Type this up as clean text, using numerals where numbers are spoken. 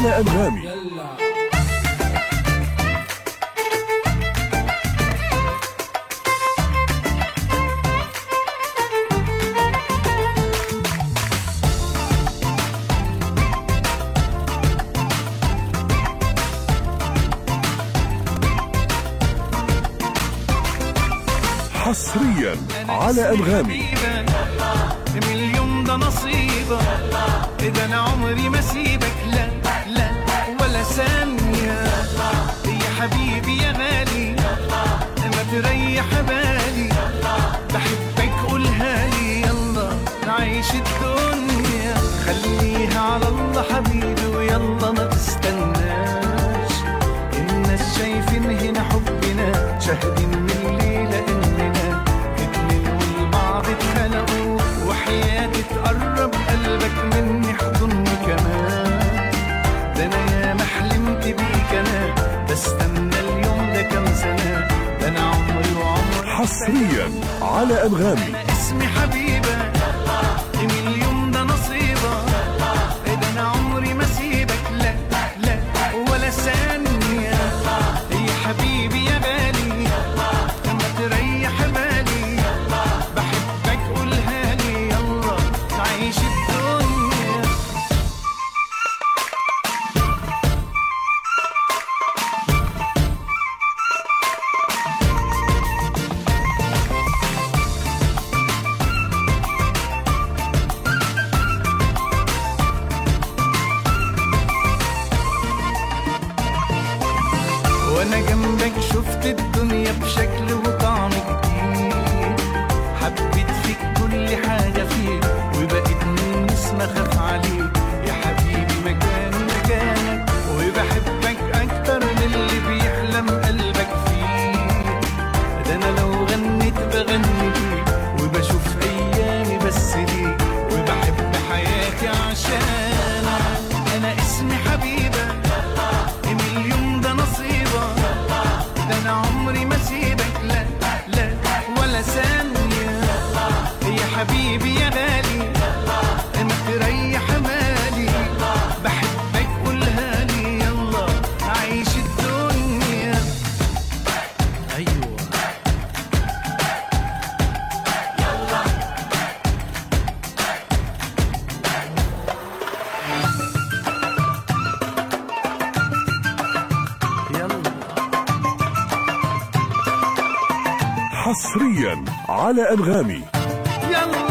على أنغامي. حصريا على أنغامي. من اليوم ده نصيبك، إذا أنا عمري ما سيبك، لا لا ولا ثانية يا حبيبي يا غالي، ما تريح بالي، بحبك قولها لي، يلا نعيش الدنيا، خليها على الله حبيبي، ويلا ما تستناش، الناس شايفين هنا حبنا، شاهدين من الليلة إننا اتنين والبعض اتخلقوا، وحياتي تقرب قلبك مني حضني كمان، ده انا يا ما حلمت بيك، انا بستنى اليوم ده كام سنة، ده انا عمري وعمري. حصريا على أنغامي. انا اسمي حبيبة، من اليوم ده نصيبة، ده انا عمري ما سيبك، لا لا ولا ثانية يا حبيبي يا غالي، لما تريح بالي، بحبك قولها لي، يلا نعيش الدنيا. وانا جنبك شفت الدنيا بشكل وطعم جديد، حبيت فيك كل حاجة فيك، وبقيت من نسمة خاف عليك، يا حبيبي مكاني مكانك، وبحبك أكتر من اللي بيحلم قلبك فيه، ده أنا لو غنيت بغني ليك، وبشوف أيامي بس ليك، وبحب حياتي عشانك، أنا اسمي حبيبة، من اليوم ده نصيبة، ده أنا عمري ما سيبك، لا لا ولا ثانية يا حبيبي يا غالي، ما تريح مالي، بحبك قولها لي، يلا نعيش الدنيا. أيوة يلا حصريا على أنغامي. يلا